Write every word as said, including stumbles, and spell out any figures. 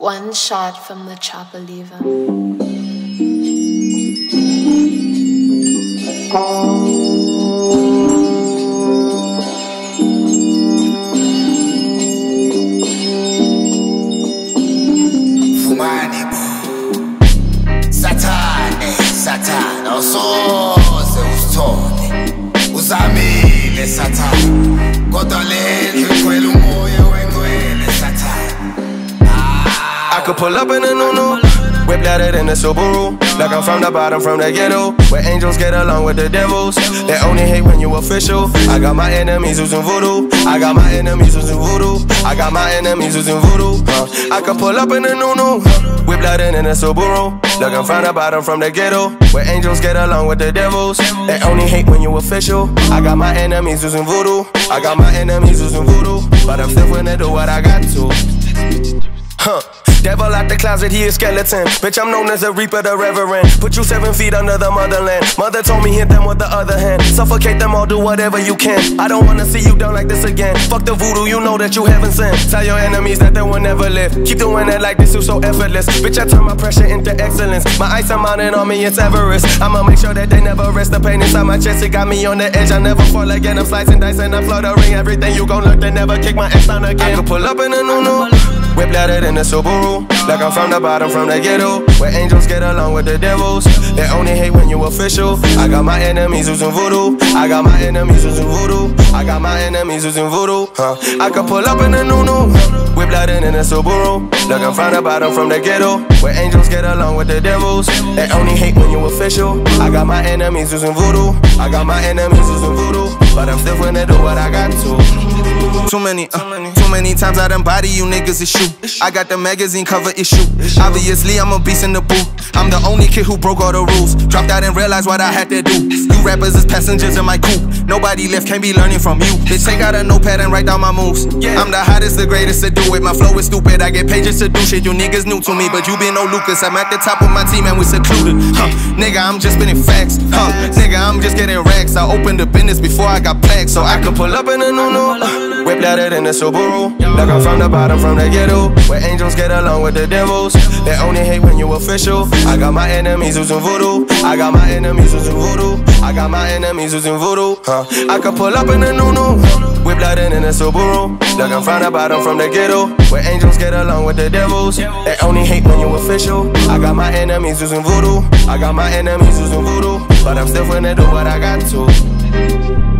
One shot from the chopper lever. Fumani Satane, Satan, awusoze usithole uzamile Satan kodwa lendlu igcwele umoya wengcwele Satan. I could pull up in a new-new, whip louder than a Subaru. Like I'm from the bottom, from the ghetto, where angels get along with the devils. They only hate when you official. I got my enemies using voodoo. I got my enemies using voodoo. I got my enemies using voodoo. Uh, I could pull up in a new-new, whip louder than a Subaru. Like I'm from the bottom, from the ghetto, where angels get along with the devils. They only hate when you official. I got my enemies using voodoo. I got my enemies using voodoo, but I'm still gonna do what I got to. Huh. Devil out the closet, he a skeleton. Bitch, I'm known as a reaper, the reverend. Put you seven feet under the motherland. Mother told me hit them with the other hand. Suffocate them all, do whatever you can. I don't wanna see you down like this again. Fuck the voodoo, you know that you haven't sinned. Tell your enemies that they will never live. Keep doing it like this, you so effortless. Bitch, I turn my pressure into excellence. My ice are mounted on me, it's Everest. I'ma make sure that they never rest. The pain inside my chest, it got me on the edge. I never fall again, I'm slicing dice and I'm fluttering. Everything you gon' learn, they never kick my ass down again. I can pull up in a new-new, whip louder than a Subaru. Like I'm from the bottom, from the ghetto, where angels get along with the devils. They only hate when you official. I got my enemies using voodoo. I got my enemies using voodoo. I got my enemies using voodoo. Huh. I could pull up in a new-new, whip louder than a Subaru. Like I'm from the bottom, from the ghetto, where angels get along with the devils. They only hate when you official. I got my enemies using voodoo. I got my enemies using voodoo, but I'm still gonna do what I got to. Too many, uh, too many times I done body you niggas is shoot. I got the magazine cover issue. Obviously I'm a beast in the booth. I'm the only kid who broke all the rules. Dropped out and realized what I had to do. You rappers is passengers in my coupe. Nobody left, can't be learning from you. Bitch, take out a notepad and write down my moves. I'm the hottest, the greatest to do it. My flow is stupid, I get pages to do shit. You niggas new to me, but you been no Lucas. I'm at the top of my team and we secluded. Huh, nigga, I'm just spinning facts. Huh, nigga, I'm just getting racks. I opened the business before I got plaques, so I could pull up in a new-new, whip louder than a Subaru. Like I'm from the bottom, from the ghetto, where angels get along with the devils. They only hate when you official. I got my enemies using voodoo. I got my enemies using voodoo. I got my enemies using voodoo. Huh. I could pull up in a new-new, whip louder than a Subaru. Like I'm from the bottom, from the ghetto, where angels get along with the devils. They only hate when you official. I got my enemies using voodoo. I got my enemies using voodoo, but I'm still gonna do what I got to.